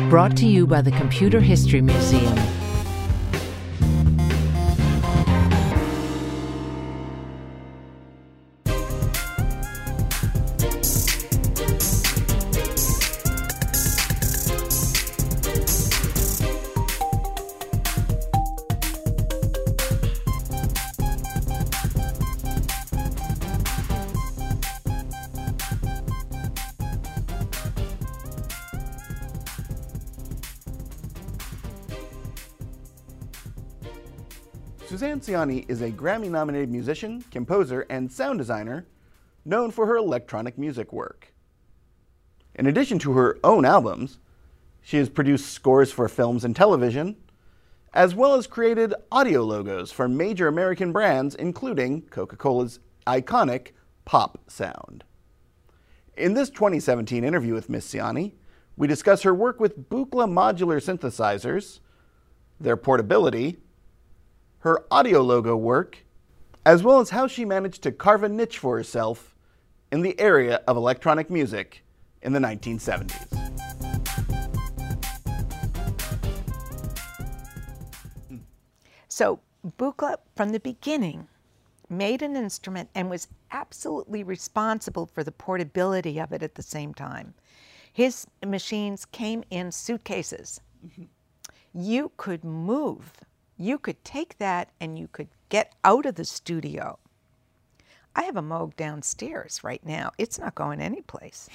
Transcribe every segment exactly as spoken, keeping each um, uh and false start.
Brought to you by the Computer History Museum. Suzanne Ciani is a Grammy-nominated musician, composer, and sound designer known for her electronic music work. In addition to her own albums, she has produced scores for films and television, as well as created audio logos for major American brands, including Coca-Cola's iconic Pop sound. In this twenty seventeen interview with Miss Ciani, we discuss her work with Buchla modular synthesizers, their portability, her audio logo work, as well as how she managed to carve a niche for herself in the area of electronic music in the nineteen seventies. So Buchla, from the beginning, made an instrument and was absolutely responsible for the portability of it at the same time. His machines came in suitcases. Mm-hmm. You could move. You could take that and you could get out of the studio. I have a Moog downstairs right now. It's not going anyplace.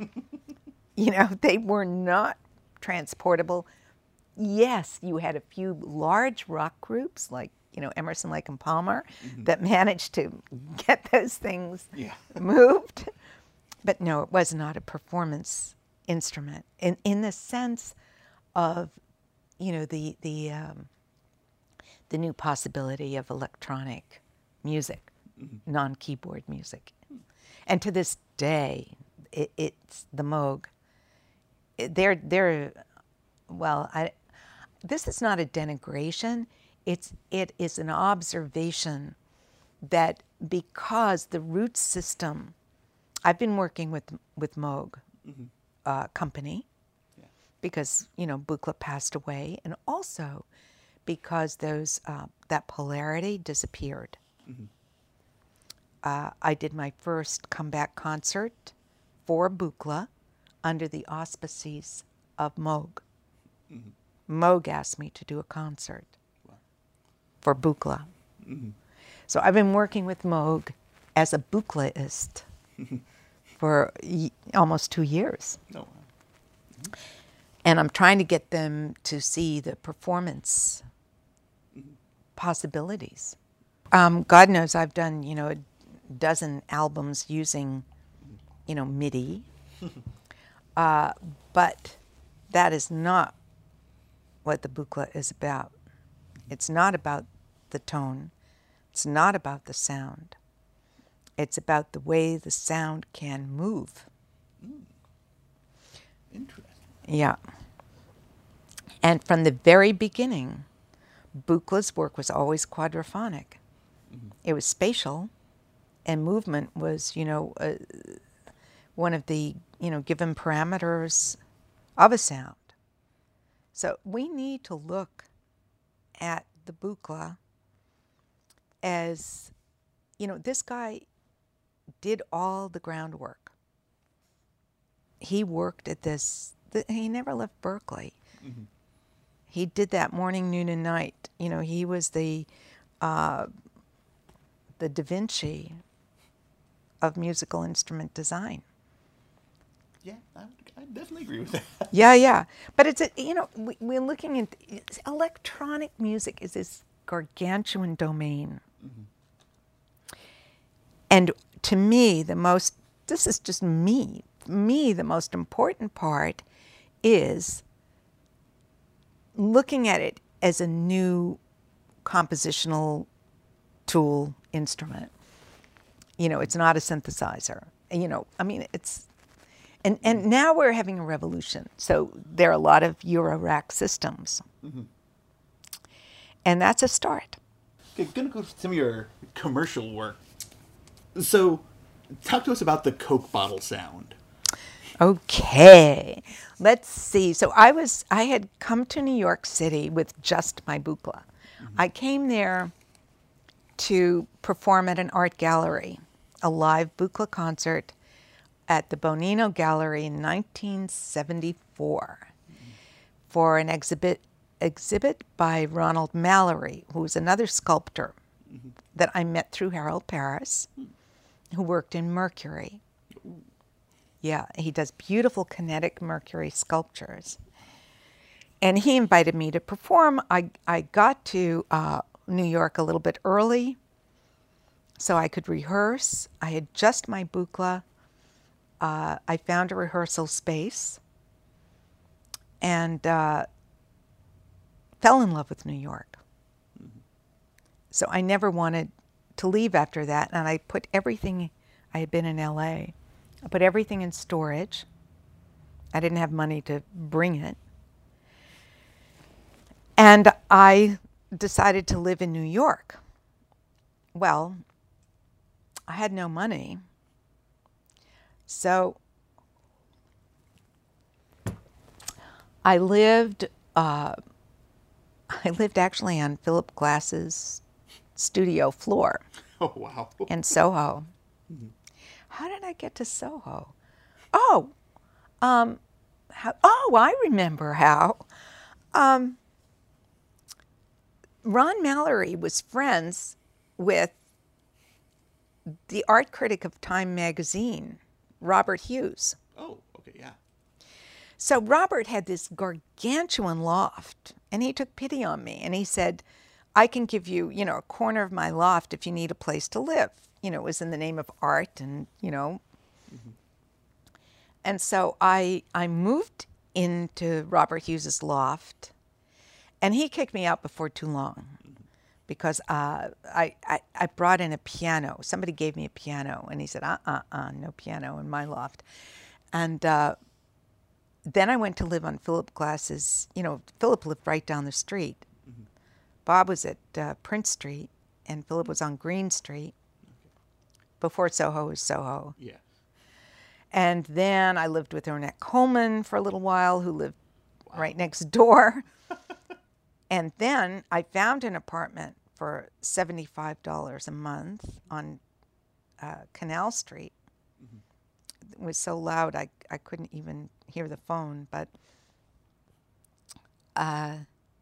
You know, they were not transportable. Yes, you had a few large rock groups like, you know, Emerson, Lake and Palmer mm-hmm. that managed to get those things yeah. moved. But no, it was not a performance instrument in, in the sense of, you know, the, the, um, the new possibility of electronic music, mm-hmm. non-keyboard music. And to this day, it, it's the Moog. It, they're, they're, well, I, this is not a denigration. It's, it is an observation that because the root system, I've been working with, with Moog mm-hmm. uh, Company yeah. because, you know, Buchla passed away, and also because those uh, that polarity disappeared. Mm-hmm. Uh, I did my first comeback concert for Buchla under the auspices of Moog. Mm-hmm. Moog asked me to do a concert wow. for Buchla. Mm-hmm. So I've been working with Moog as a Buchlaist for y- almost two years. Oh, wow. Mm-hmm. And I'm trying to get them to see the performance possibilities. Um, God knows I've done, you know, a dozen albums using, you know, MIDI. uh, but that is not what the Buchla is about. It's not about the tone. It's not about the sound. It's about the way the sound can move. Mm. Interesting. Yeah. And from the very beginning, Buchla's work was always quadraphonic. Mm-hmm. It was spatial, and movement was, you know, uh, one of the, you know, given parameters of a sound. So we need to look at the Buchla as, you know, this guy did all the groundwork. He worked at this, th- he never left Berkeley. Mm-hmm. He did that morning, noon, and night. You know, he was the uh, the Da Vinci of musical instrument design. Yeah, I, I definitely agree with that. Yeah, yeah. But it's, a, you know, we, we're looking at, electronic music is this gargantuan domain. Mm-hmm. And to me, the most, this is just me, me, the most important part is looking at it as a new compositional tool instrument. You know, it's not a synthesizer. You know, I mean, it's, and, and now we're having a revolution. So there are a lot of Eurorack systems. Mm-hmm. And that's a start. Okay, going to go to some of your commercial work. So talk to us about the Coke bottle sound. Okay, Let's see. So I was, I had come to New York City with just my Buchla. Mm-hmm. I came there to perform at an art gallery, a live Buchla concert at the Bonino Gallery in nineteen seventy-four mm-hmm. for an exhibit exhibit by Ronald Mallory, who was another sculptor mm-hmm. that I met through Harold Paris, mm-hmm. who worked in Mercury. Ooh. Yeah, he does beautiful kinetic Mercury sculptures. And he invited me to perform. I, I got to uh, New York a little bit early so I could rehearse. I had just my Buchla. Uh, I found a rehearsal space and uh, fell in love with New York. Mm-hmm. So I never wanted to leave after that, and I put everything, I had been in L A, I put everything in storage. I didn't have money to bring it. And I decided to live in New York. Well, I had no money. So I lived, uh, I lived actually on Philip Glass's studio floor. Oh, wow. In Soho. Mm-hmm. How did I get to Soho? Oh, um, how, oh, I remember how. Um, Ron Mallory was friends with the art critic of Time magazine, Robert Hughes. Oh, okay, yeah. So Robert had this gargantuan loft, and he took pity on me, and he said, I can give you, you know, a corner of my loft if you need a place to live. You know, it was in the name of art and, you know. Mm-hmm. And so I I moved into Robert Hughes's loft, and he kicked me out before too long mm-hmm. because uh, I, I, I brought in a piano. Somebody gave me a piano, and he said, uh-uh-uh, no piano in my loft. And uh, then I went to live on Philip Glass's, you know, Philip lived right down the street. Mm-hmm. Bob was at uh, Prince Street, and Philip was on Green Street. Before Soho was Soho. Yeah. And then I lived with Ornette Coleman for a little while, who lived wow. right next door. And then I found an apartment for seventy-five dollars a month on uh, Canal Street. Mm-hmm. It was so loud I, I couldn't even hear the phone, but uh,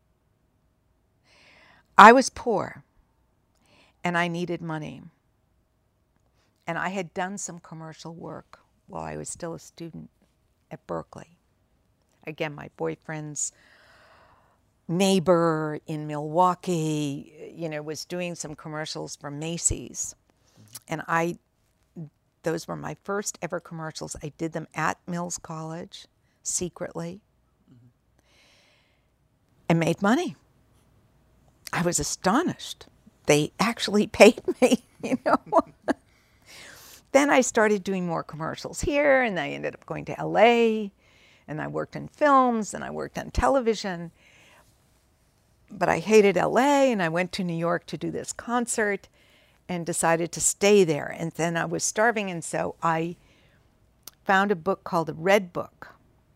I was poor and I needed money. And I had done some commercial work while I was still a student at Berkeley. Again, my boyfriend's neighbor in Milwaukee, you know, was doing some commercials for Macy's. Mm-hmm. And I, those were my first ever commercials. I did them at Mills College, secretly, mm-hmm. and made money. I was astonished. They actually paid me, you know. Then I started doing more commercials here, and I ended up going to L A, and I worked in films, and I worked on television. But I hated L A, and I went to New York to do this concert and decided to stay there. And then I was starving, and so I found a book called The Red Book,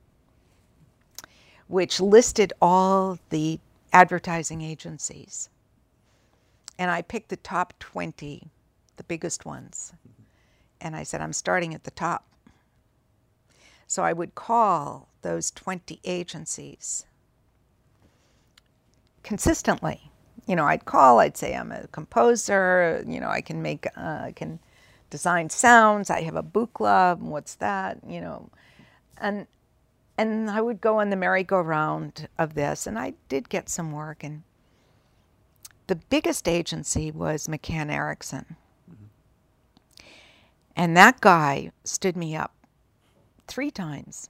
which listed all the advertising agencies. And I picked the top twenty, the biggest ones. And I said, I'm starting at the top. So I would call those twenty agencies consistently. You know, I'd call, I'd say, I'm a composer, you know, I can make, uh, I can design sounds, I have a Buchla, what's that, you know. And, and I would go on the merry-go-round of this, and I did get some work. And the biggest agency was McCann Erickson. And that guy stood me up three times.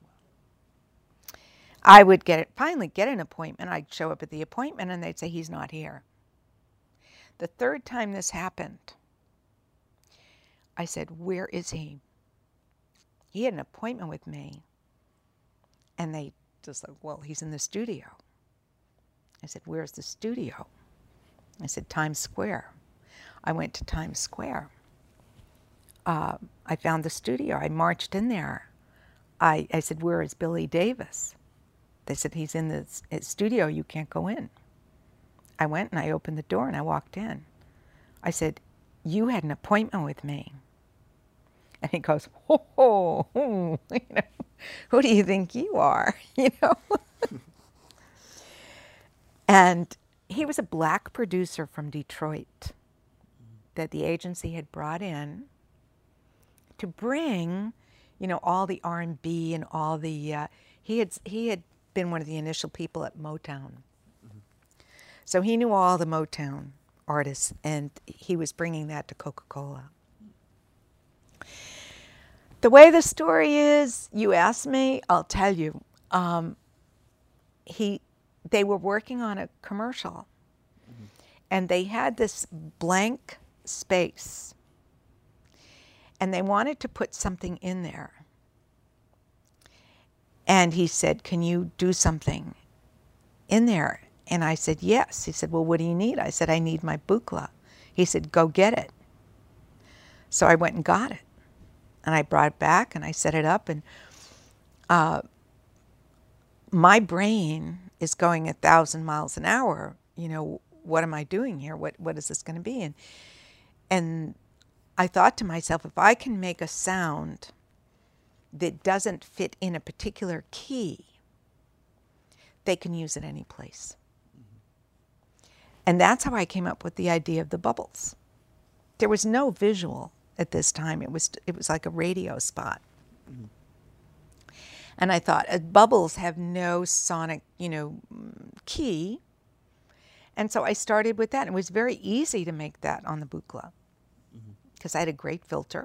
I would get it, finally get an appointment. I'd show up at the appointment and they'd say, he's not here. The third time this happened, I said, where is he? He had an appointment with me. And they just like, well, he's in the studio. I said, where's the studio? I said, Times Square. I went to Times Square. Uh, I found the studio. I marched in there. I, I said, where is Billy Davis? They said, he's in the s- studio, you can't go in. I went and I opened the door and I walked in. I said, you had an appointment with me. And he goes, ho, ho, ho. You know, who do you think you are? You know? And he was a black producer from Detroit that the agency had brought in to bring, you know, all the R and B and all the, uh, he had he had been one of the initial people at Motown. Mm-hmm. So he knew all the Motown artists, and he was bringing that to Coca-Cola. The way the story is, you asked me, I'll tell you. Um, he, they were working on a commercial, mm-hmm. and they had this blank space, and they wanted to put something in there. And he said, can you do something in there? And I said, yes. He said, well, what do you need? I said, I need my Buchla. He said, go get it. So I went and got it. And I brought it back and I set it up. And uh, my brain is going a thousand miles an hour. You know, what am I doing here? What What is this going to be? And, and I thought to myself, if I can make a sound that doesn't fit in a particular key, they can use it any place. Mm-hmm. And that's how I came up with the idea of the bubbles. There was no visual at this time. It was it was like a radio spot. Mm-hmm. And I thought, uh, bubbles have no sonic, you know, key. And so I started with that. It was very easy to make that on the Buchla because mm-hmm. I had a great filter.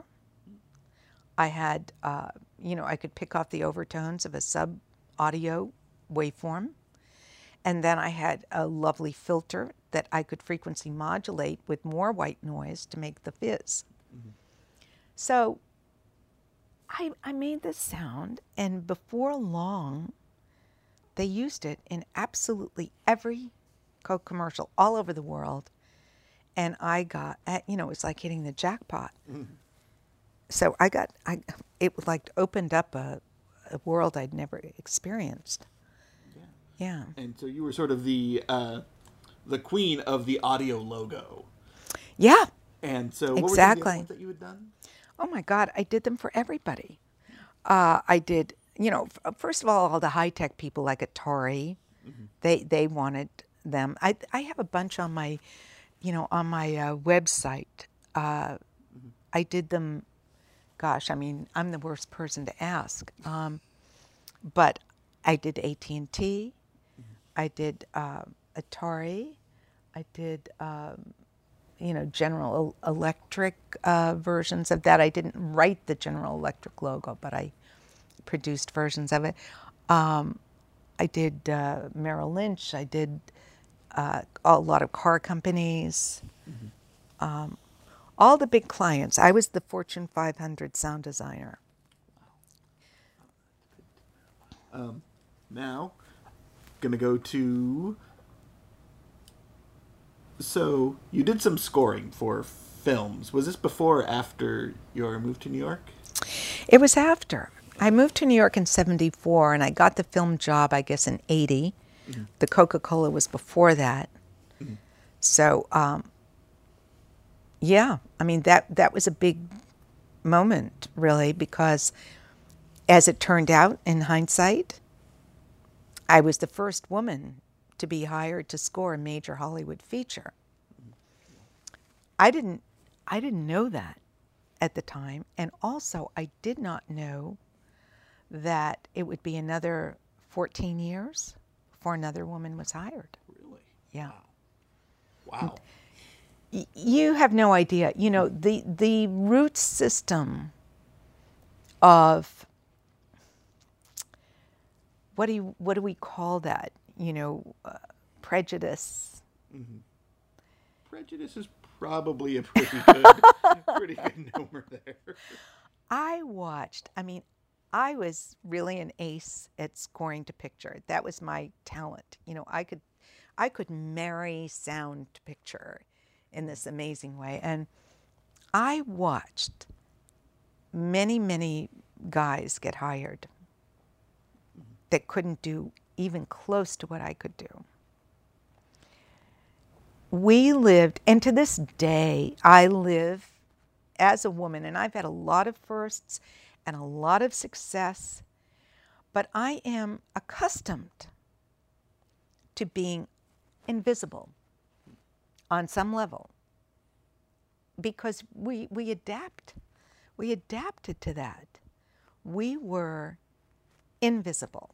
I had, uh, you know, I could pick off the overtones of a sub-audio waveform. And then I had a lovely filter that I could frequency modulate with more white noise to make the fizz. Mm-hmm. So I, I made this sound, and before long, they used it in absolutely every Coke commercial all over the world. And I got, you know, it was like hitting the jackpot. Mm-hmm. So I got, I, it was like opened up a, a world I'd never experienced. Yeah. Yeah. And so you were sort of the, uh, the queen of the audio logo. Yeah. And so what exactly. were the ones that you had done? Oh my God, I did them for everybody. Uh, I did, you know, f- first of all, all the high-tech people like Atari, mm-hmm. they they wanted them. I I have a bunch on my, you know, on my uh, website. Uh, mm-hmm. I did them. Gosh, I mean, I'm the worst person to ask. Um, but I did A T and T. Mm-hmm. I did uh, Atari. I did, um, you know, General Electric uh, versions of that. I didn't write the General Electric logo, but I produced versions of it. Um, I did uh, Merrill Lynch. I did uh, a lot of car companies. Mm-hmm. Um, all the big clients. I was the Fortune five hundred sound designer. Um, now, gonna go to. So you did some scoring for films. Was this before or after your move to New York? It was after. I moved to New York in seventy-four, and I got the film job, I guess, in eighty. Mm-hmm. The Coca-Cola was before that. Mm-hmm. So, um, yeah, I mean, that, that was a big moment, really, because as it turned out, in hindsight, I was the first woman to be hired to score a major Hollywood feature. I didn't, I didn't know that at the time, and also I did not know that it would be another fourteen years before another woman was hired. Really? Yeah. Wow. Y- you have no idea. You know, the the root system of what do you, what do we call that? You know, uh, prejudice. Mm-hmm. Prejudice is probably a pretty good, pretty good number there. I watched, I mean, I was really an ace at scoring to picture. That was my talent. You know, I could, I could marry sound to picture in this amazing way. And I watched many, many guys get hired that couldn't do even close to what I could do. We lived, and to this day, I live as a woman, and I've had a lot of firsts and a lot of success, but I am accustomed to being invisible on some level because we, we adapt. We adapted to that. We were invisible.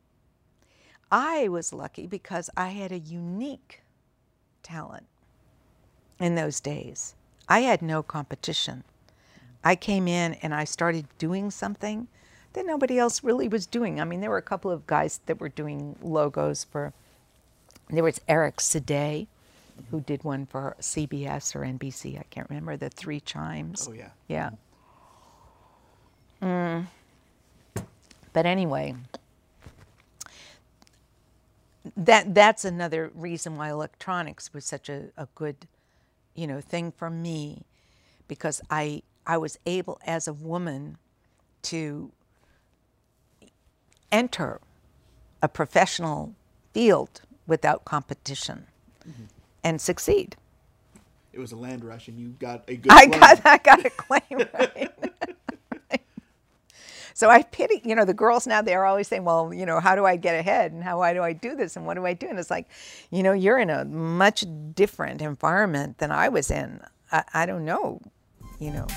I was lucky because I had a unique talent in those days. I had no competition. I came in and I started doing something that nobody else really was doing. I mean, there were a couple of guys that were doing logos for, there was Eric Sidé, who did one for C B S or N B C, I can't remember, the three chimes. Oh, yeah. Yeah. Mm. But anyway, that that's another reason why electronics was such a, a good, you know, thing for me, because I I was able as a woman to enter a professional field without competition mm-hmm. and succeed. It was a land rush, and you got a good I claim. got I got a claim, right? So I pity, you know, the girls now, they're always saying, well, you know, how do I get ahead and how do I do this and what do I do? And it's like, you know, you're in a much different environment than I was in. I, I don't know, you know.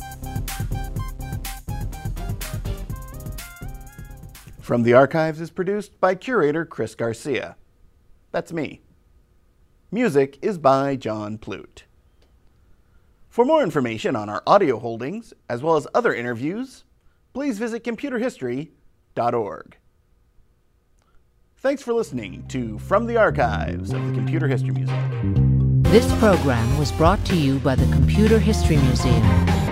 From the Archives is produced by curator Chris Garcia. That's me. Music is by John Plute. For more information on our audio holdings, as well as other interviews, please visit computer history dot org. Thanks for listening to From the Archives of the Computer History Museum. This program was brought to you by the Computer History Museum.